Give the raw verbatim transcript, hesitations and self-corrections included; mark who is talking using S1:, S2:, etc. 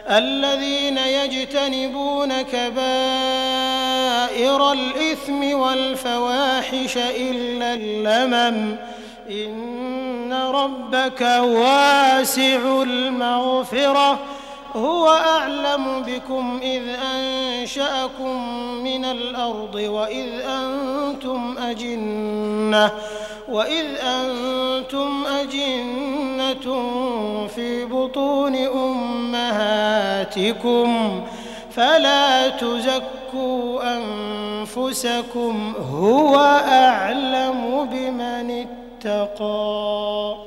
S1: الذين يجتنبون كبائر الإثم والفواحش إلا اللمم إن ربك واسع المغفرة هو أعلم بكم إذ أنشأكم من الأرض وإذ أنتم أجنة وإذ أنتم أجنة في بطون أمهاتكم فلا تزكوا أنفسكم هو أعلم بمن اتقى.